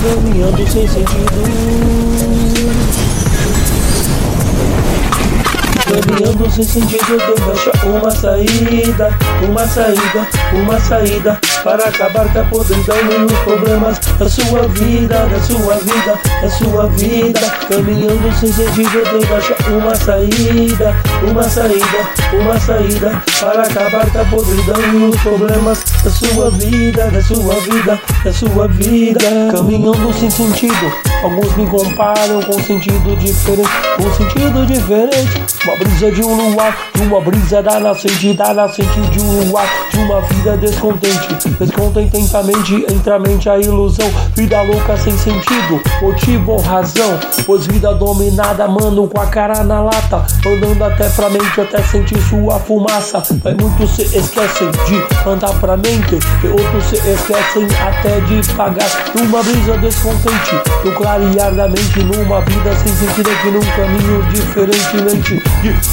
caminhando sem sentido. Caminhando sem sentido, Deus deixa uma saída, uma saída, uma saída, para acabar com a podridão e os problemas da sua vida, da sua vida, da sua vida. Caminhando sem sentido, Deus deixa uma saída, uma saída, uma saída, para acabar com a podridão e os problemas da sua vida, da sua vida, da sua vida. Caminhando sem sentido, alguns me comparam com sentido diferente, com sentido diferente. Uma brisa de um luar, de uma brisa da nascente de um luar, de uma vida descontente. Descontentamente entre a mente a ilusão, vida louca sem sentido, motivo ou razão. Pois vida dominada, mano, com a cara na lata, andando até pra mente, até sentir sua fumaça. Mas muitos se esquecem de andar pra mente, e outros se esquecem até de pagar. Numa brisa descontente, no clarear da mente, numa vida sem sentido, aqui num caminho diferentemente,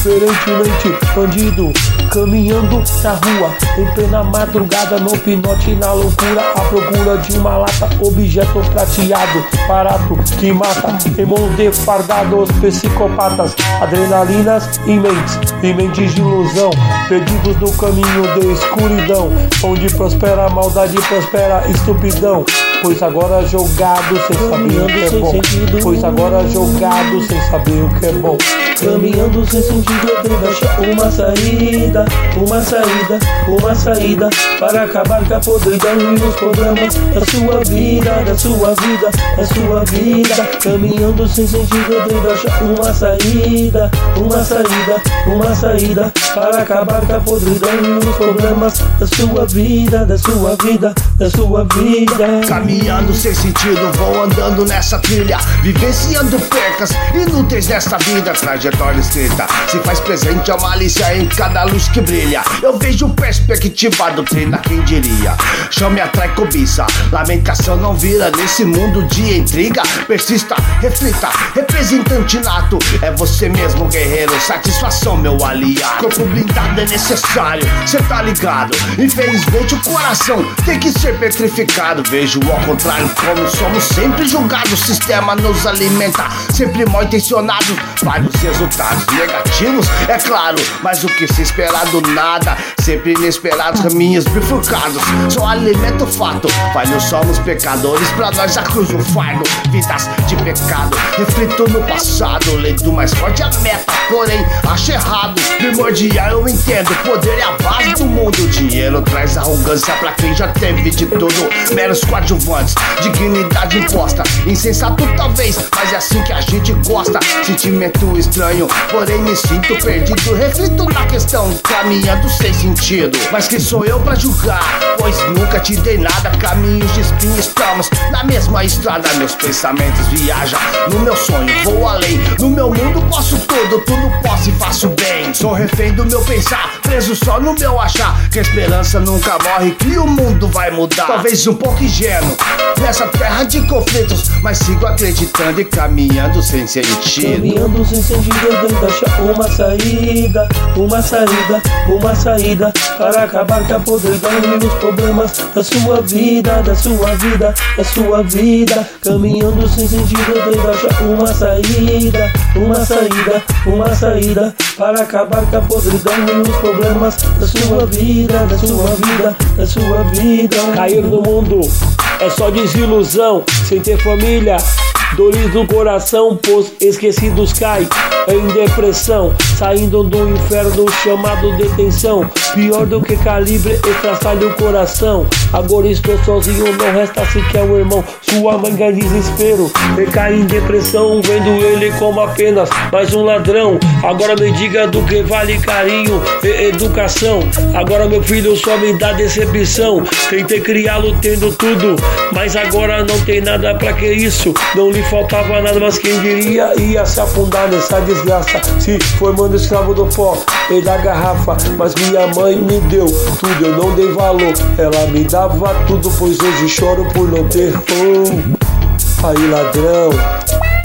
bandido, caminhando na rua, em plena madrugada, no pinote, na loucura, à procura de uma lata, objeto prateado, barato, que mata, em mãos de fardados, psicopatas, adrenalinas e mentes de ilusão, perdidos no caminho de escuridão, onde prospera a maldade, prospera a estupidão. Pois agora jogado sem saber o que é bom, pois agora jogado sem saber o que é bom. Caminhando sem sentido, Deus deixa uma saída, uma saída, uma saída, para acabar com a podridão e os problemas da sua vida, da sua vida, da sua vida. Caminhando sem sentido, Deus deixa uma saída, uma saída, uma saída, para acabar com a podridão e os problemas da sua vida, da sua vida, da sua vida. Caminhando sem sentido, vou andando nessa trilha, vivenciando percas inúteis nesta vida. Trajetória escrita, se faz presente a malícia em cada luz que brilha. Eu vejo perspectiva, a doutrina, quem diria? Chame, atrai, cobiça, lamentação não vira nesse mundo de intriga. Persista, reflita, representante nato, é você mesmo, guerreiro, satisfação, meu aliado. Corpo blindado é necessário, cê tá ligado? Infelizmente o coração tem que ser petrificado. Vejo ao contrário, como somos sempre julgados. O sistema nos alimenta, sempre mal intencionados. Vários resultados negativos, é claro, mas o que se esperar do nada, sempre inesperados, caminhos bifurcados. Só alimenta o fato, falhos somos pecadores, pra nós a cruz um fardo. Vidas de pecado, reflito no passado, lei do mais forte a meta, porém acho errado. Primordial eu entendo, poder é a base do mundo. Dinheiro traz arrogância pra quem já teve de tudo. Meros coadjuvantes, dignidade imposta, insensato talvez, mas é assim que a gente gosta. Sentimento estranho, porém me sinto perdido. Reflito na questão, caminhando sem sentido. Mas quem sou eu pra julgar? Pois nunca te dei nada, caminhos de espinho, estamos na mesma estrada. Meus pensamentos viajam, no meu sonho vou além. No meu mundo posso tudo, tudo posso e faço bem. Sou refém do meu pensar, preso só no meu achar, que a esperança nunca morre, que o mundo vai mudar. Talvez um pouco ingênuo nessa terra de conflitos, mas sigo acreditando e caminhando sem sentido. Caminhando sem sentido, Deus deixa uma saída, uma saída, uma saída, para acabar com a podridão e os problemas da sua vida, da sua vida, da sua vida. Caminhando sem sentido, Deus deixa uma saída, uma saída, uma saída, para acabar com a podridão e os problemas da sua vida, da sua vida, da sua vida. Cair no mundo é só desilusão, sem ter família, dores do coração, pois esquecidos caem em depressão, saindo do inferno chamado detenção. Pior do que calibre, estraçalha o coração. Agora estou sozinho, não resta sequer um irmão. Sua mãe ganha desespero, recai em depressão, vendo ele como apenas mais um ladrão. Agora me diga do que vale carinho e educação. Agora meu filho só me dá decepção. Tentei criá-lo tendo tudo, mas agora não tem nada, pra que isso? Não lhe faltava nada, mas quem diria ia se afundar nessa desgraça, se formando escravo do pó e da garrafa. Mas minha mãe me deu tudo, eu não dei valor. Ela me dava tudo, pois hoje choro por não ter. Aí ladrão.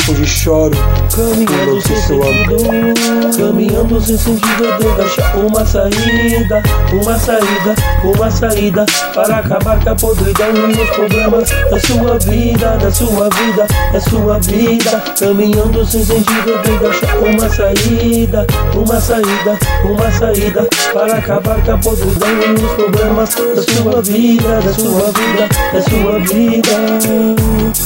Hoje choro, caminhando sem sentido. Caminhando sem sentido, eu devo achar uma saída. Uma saída, uma saída, para acabar com a podridão e os problemas da sua vida, da sua vida, da sua vida. Caminhando sem sentido, eu devo achar uma saída. Uma saída, uma saída, para acabar com a podridão e os problemas da sua vida, da sua vida, da sua vida.